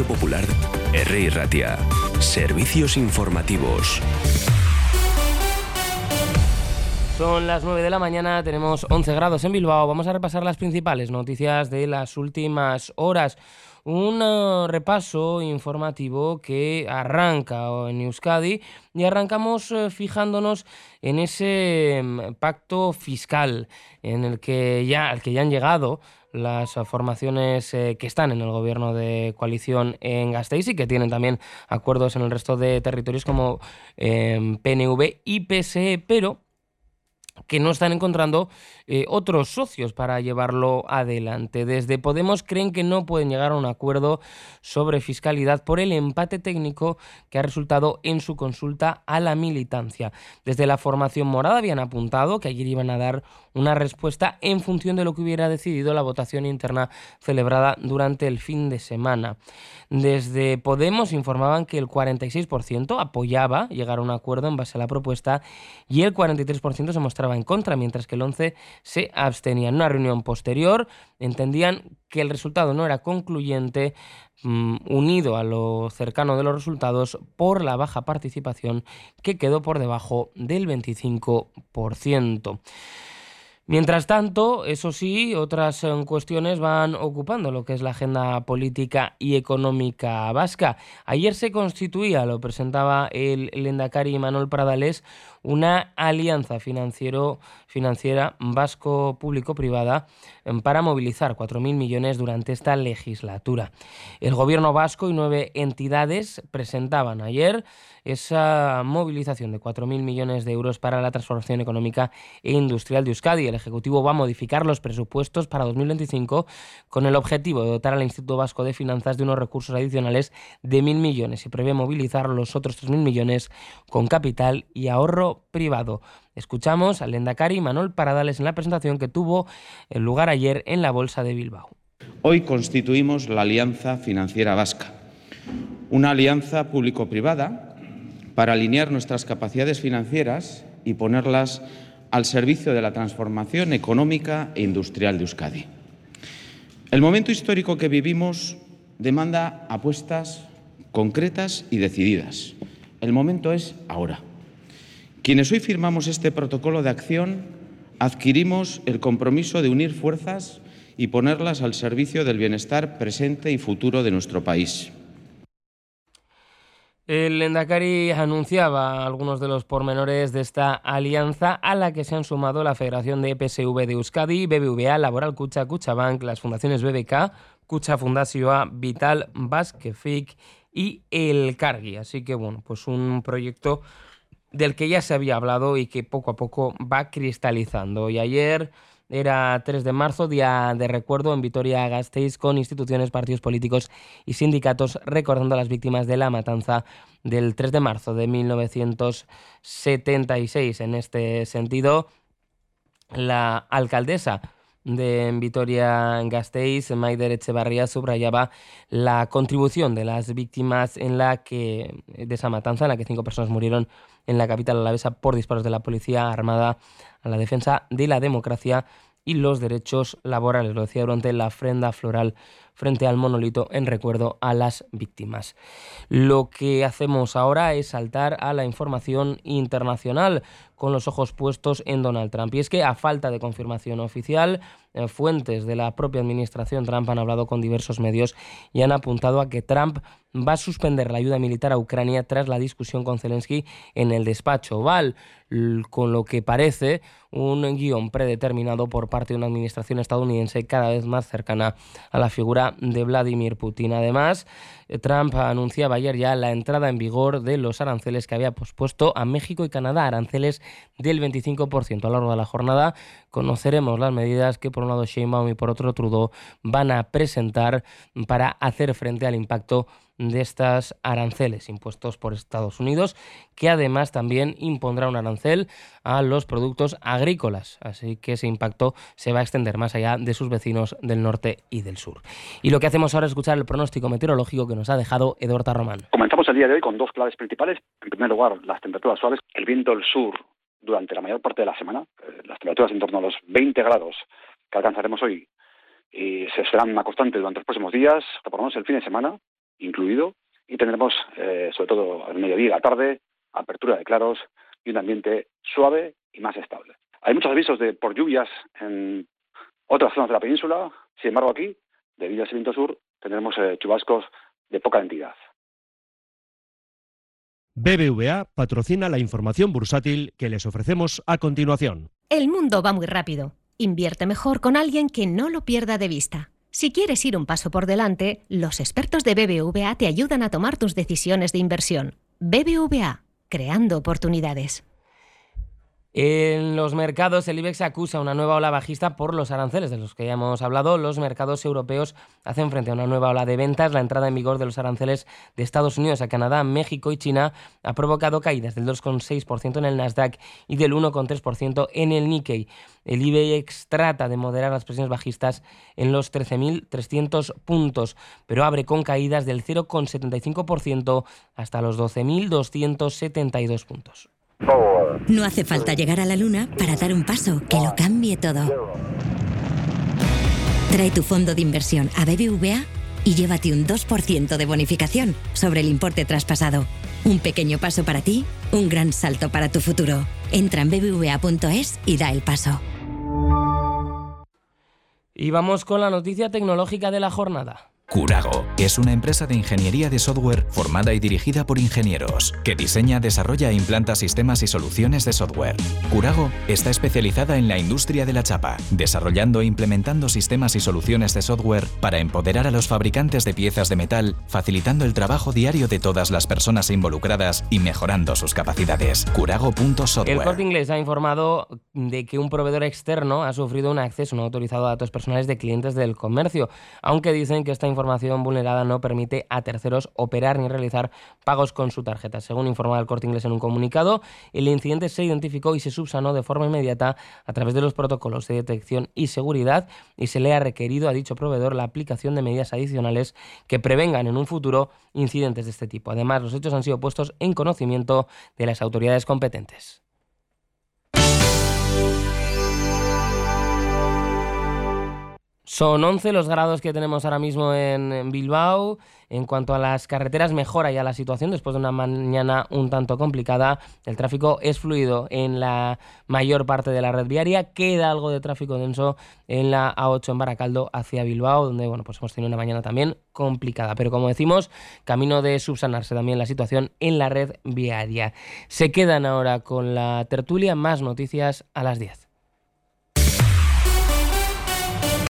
Radio Popular, R. Ratia. Servicios informativos. Son las 9 de la mañana, tenemos 11 grados en Bilbao. Vamos a repasar las principales noticias de las últimas horas. Un repaso informativo que arranca en Euskadi y arrancamos fijándonos en ese pacto fiscal al que ya han llegado las formaciones que están en el gobierno de coalición en Gasteiz y que tienen también acuerdos en el resto de territorios como PNV y PSE, pero que no están encontrando otros socios para llevarlo adelante. Desde Podemos creen que no pueden llegar a un acuerdo sobre fiscalidad por el empate técnico que ha resultado en su consulta a la militancia. Desde la formación morada habían apuntado que ayer iban a dar una respuesta en función de lo que hubiera decidido la votación interna celebrada durante el fin de semana. Desde Podemos informaban que el 46% apoyaba llegar a un acuerdo en base a la propuesta y el 43% se mostraba en contra, mientras que el 11% se abstenía. En una reunión posterior entendían que el resultado no era concluyente, unido a lo cercano de los resultados por la baja participación que quedó por debajo del 25%. Mientras tanto, eso sí, otras cuestiones van ocupando lo que es la agenda política y económica vasca. Ayer se constituía, lo presentaba el lehendakari Imanol Pradales, una alianza financiera vasco-público-privada para movilizar 4.000 millones durante esta legislatura. El gobierno vasco y 9 entidades presentaban ayer esa movilización de 4.000 millones de euros para la transformación económica e industrial de Euskadi. El Ejecutivo va a modificar los presupuestos para 2025 con el objetivo de dotar al Instituto Vasco de Finanzas de unos recursos adicionales de 1.000 millones y prevé movilizar los otros 3.000 millones con capital y ahorro privado. Escuchamos al lehendakari Imanol Pradales en la presentación que tuvo lugar ayer en la Bolsa de Bilbao. Hoy constituimos la Alianza Financiera Vasca, una alianza público-privada para alinear nuestras capacidades financieras y ponerlas al servicio de la transformación económica e industrial de Euskadi. El momento histórico que vivimos demanda apuestas concretas y decididas. El momento es ahora. Quienes hoy firmamos este protocolo de acción adquirimos el compromiso de unir fuerzas y ponerlas al servicio del bienestar presente y futuro de nuestro país. El lehendakari anunciaba algunos de los pormenores de esta alianza a la que se han sumado la Federación de PSV de Euskadi, BBVA, Laboral Kutxa, Kutxabank, las fundaciones BBK, Kutxa Fundazioa, Vital, Basquefik y Elkargi. Así que bueno, pues un proyecto del que ya se había hablado y que poco a poco va cristalizando. Y ayer era 3 de marzo, día de recuerdo en Vitoria-Gasteiz, con instituciones, partidos políticos y sindicatos recordando a las víctimas de la matanza del 3 de marzo de 1976. En este sentido, la alcaldesa de Vitoria-Gasteiz, Maider Etxebarria, subrayaba la contribución de las víctimas de esa matanza, en la que 5 personas murieron en la capital alavesa por disparos de la policía armada a la defensa de la democracia y los derechos laborales. Lo decía durante la ofrenda floral frente al monolito en recuerdo a las víctimas. Lo que hacemos ahora es saltar a la información internacional con los ojos puestos en Donald Trump. Y es que, a falta de confirmación oficial, fuentes de la propia administración Trump han hablado con diversos medios y han apuntado a que Trump va a suspender la ayuda militar a Ucrania tras la discusión con Zelensky en el despacho Oval, con lo que parece un guión predeterminado por parte de una administración estadounidense cada vez más cercana a la figura de Vladimir Putin. Además, Trump anunciaba ayer ya la entrada en vigor de los aranceles que había pospuesto a México y Canadá, aranceles del 25%. A lo largo de la jornada conoceremos las medidas que por un lado Sheinbaum y por otro Trudeau van a presentar para hacer frente al impacto de estas aranceles impuestos por Estados Unidos, que además también impondrá un arancel a los productos agrícolas, así que ese impacto se va a extender más allá de sus vecinos del norte y del sur. Y lo que hacemos ahora es escuchar el pronóstico meteorológico que nos ha dejado Eduardo Román. Comenzamos el día de hoy con 2 claves principales. En primer lugar, las temperaturas suaves, el viento del sur durante la mayor parte de la semana, las temperaturas en torno a los 20 grados que alcanzaremos hoy y se serán una constante durante los próximos días, hasta por lo menos el fin de semana. incluido, y tendremos, sobre todo al mediodía y la tarde, apertura de claros y un ambiente suave y más estable. Hay muchos avisos por lluvias en otras zonas de la península. Sin embargo, aquí, debido a ese viento sur, tendremos chubascos de poca entidad. BBVA patrocina la información bursátil que les ofrecemos a continuación. El mundo va muy rápido. Invierte mejor con alguien que no lo pierda de vista. Si quieres ir un paso por delante, los expertos de BBVA te ayudan a tomar tus decisiones de inversión. BBVA, creando oportunidades. En los mercados, el IBEX acusa una nueva ola bajista por los aranceles de los que ya hemos hablado. Los mercados europeos hacen frente a una nueva ola de ventas. La entrada en vigor de los aranceles de Estados Unidos a Canadá, México y China ha provocado caídas del 2,6% en el Nasdaq y del 1,3% en el Nikkei. El IBEX trata de moderar las presiones bajistas en los 13.300 puntos, pero abre con caídas del 0,75% hasta los 12.272 puntos. No hace falta llegar a la luna para dar un paso que lo cambie todo. Trae tu fondo de inversión a BBVA y llévate un 2% de bonificación sobre el importe traspasado. Un pequeño paso para ti, un gran salto para tu futuro. Entra en bbva.es y da el paso. Y vamos con la noticia tecnológica de la jornada. Curago es una empresa de ingeniería de software formada y dirigida por ingenieros, que diseña, desarrolla e implanta sistemas y soluciones de software. Curago está especializada en la industria de la chapa, desarrollando e implementando sistemas y soluciones de software para empoderar a los fabricantes de piezas de metal, facilitando el trabajo diario de todas las personas involucradas y mejorando sus capacidades. Curago.software. El Corte Inglés ha informado de que un proveedor externo ha sufrido un acceso no autorizado a datos personales de clientes del comercio, aunque dicen que esta información vulnerada no permite a terceros operar ni realizar pagos con su tarjeta. Según informa el Corte Inglés en un comunicado, el incidente se identificó y se subsanó de forma inmediata a través de los protocolos de detección y seguridad, y se le ha requerido a dicho proveedor la aplicación de medidas adicionales que prevengan en un futuro incidentes de este tipo. Además, los hechos han sido puestos en conocimiento de las autoridades competentes. Son 11 los grados que tenemos ahora mismo en Bilbao. En cuanto a las carreteras, mejora ya la situación después de una mañana un tanto complicada. El tráfico es fluido en la mayor parte de la red viaria. Queda algo de tráfico denso en la A8 en Baracaldo hacia Bilbao, donde pues hemos tenido una mañana también complicada. Pero como decimos, camino de subsanarse también la situación en la red viaria. Se quedan ahora con la tertulia, más noticias a las 10.